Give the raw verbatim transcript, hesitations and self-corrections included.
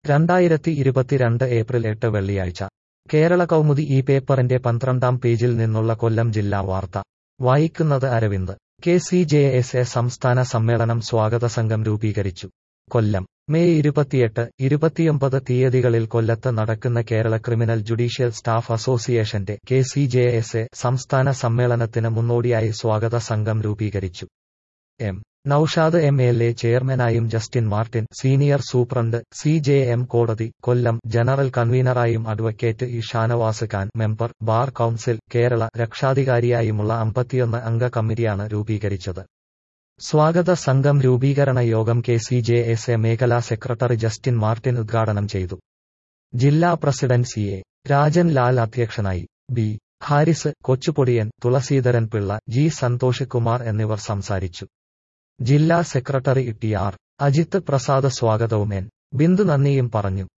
രണ്ടായിരത്തി ഇരുപത്തിരണ്ട് ഏപ്രിൽ എട്ട് വെള്ളിയാഴ്ച കേരള കൗമുദി ഈ പേപ്പറിന്റെ പന്ത്രണ്ടാം പേജിൽ നിന്നുള്ള കൊല്ലം ജില്ലാ വാർത്ത വായിക്കുന്നത് Aravind. K C J S A സംസ്ഥാന സമ്മേളനം സ്വാഗത സംഘം രൂപീകരിച്ചു. കൊല്ലം മെയ് ഇരുപത്തിയെട്ട്, ഇരുപത്തിയൊമ്പത് തീയതികളിൽ കൊല്ലത്ത് നടക്കുന്ന കേരള ക്രിമിനൽ ജുഡീഷ്യൽ സ്റ്റാഫ് അസോസിയേഷന്റെ K C J S A സംസ്ഥാന സമ്മേളനത്തിന് മുന്നോടിയായി സ്വാഗത സംഘം രൂപീകരിച്ചു. M Naushad M L A ചെയർമാനായും Justin Martin senior superintendent C J M കോടതി കൊല്ലം ജനറൽ കൺവീനറായും advocate E Shanavas Khan member bar council Kerala രക്ഷാധികാരിയായുമുള്ള അമ്പത്തിയൊന്ന് അംഗ കമ്മിറ്റിയാണ് രൂപീകരിച്ചത്. സ്വാഗത സംഘം രൂപീകരണ യോഗം K C J S A മേഖലാ സെക്രട്ടറി ജസ്റ്റിൻ മാർട്ടിൻ ഉദ്ഘാടനം ചെയ്തു. ജില്ലാ president C A Rajan Lal അധ്യക്ഷനായി. ബി ഹാരിസ്, കൊച്ചുപൊടിയൻ, തുളസീധരൻ പിള്ള, ജി സന്തോഷ് കുമാർ എന്നിവർ സംസാരിച്ചു. ജില്ലാ secretary T R Ajith Prasad സ്വാഗതവും എൻ ബിന്ദു നന്ദിയും പറഞ്ഞു.